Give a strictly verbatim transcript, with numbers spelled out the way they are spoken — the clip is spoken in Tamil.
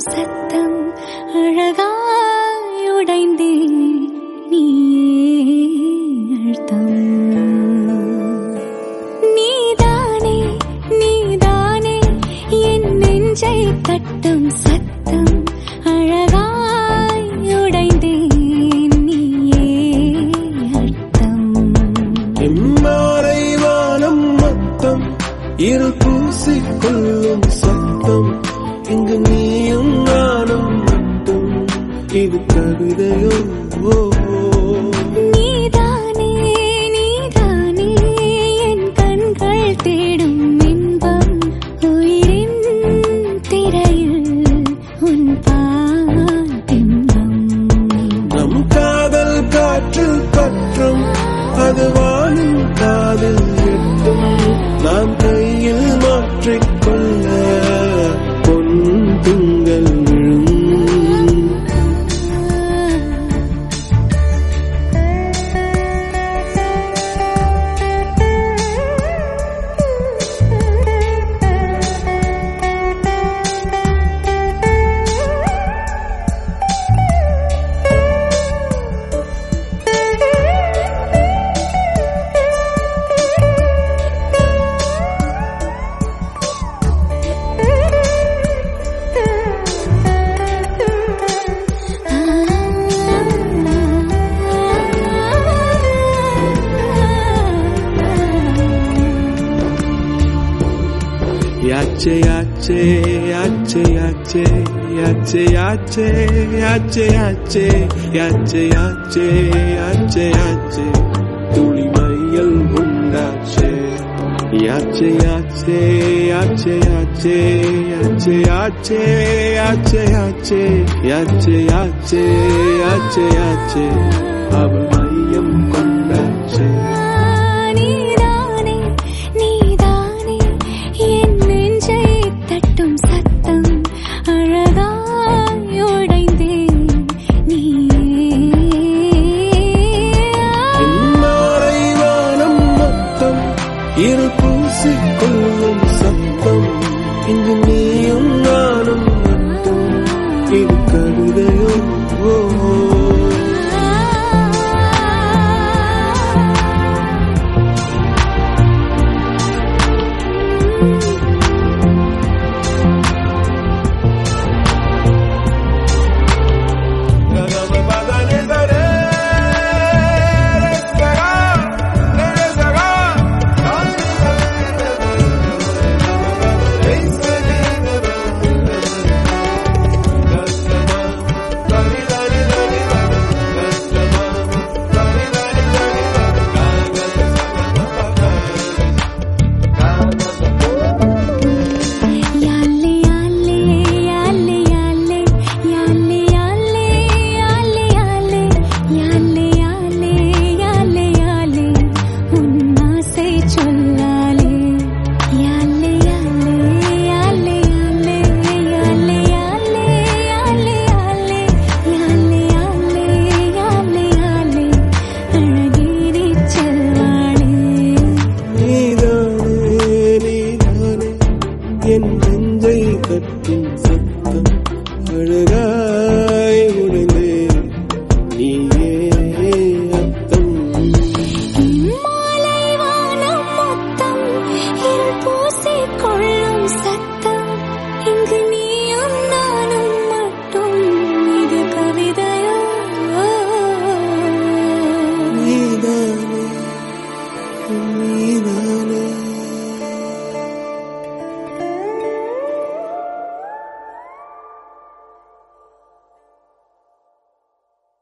சத்தம் அழகாய் உடைந்தேன் நீயே அழுத்தம் நீதானே நீதானே என் நெஞ்சை தட்டும் சத்தம் அழகாய் உடைந்தேன் நீயே அழுத்தம் எம்மாறை வானம் மொத்தம் இரு பூசிக்கொள்ளும் சத்தம் இங்கு நீயும் நானும் மட்டும் இது கவிதையோ நீதானே நீதானே என் கண்கள் தேடும் இன்பம் உயிரின் திரையில் உன் பாதிம்பம் நம் காதல் காற்றில் பற்றும் அது வானின் காதில் எட்டும் நாம் கையில் மாற்றிக்கொள்ள பொன் திங்கள் விழும் Yache yache yache yache yache yache yache yache yache yache yache yache tuli mayal undache yache yache yache yache yache yache yache yache yache yache yache yache aval mayam kondache இரு பூசிக்கொள்ளும் சத்தம் இங்கு நீயும் நானும் மட்டும் இது கவிதையோ என் நெஞ்சை கட்டும் சத்தம் அழகா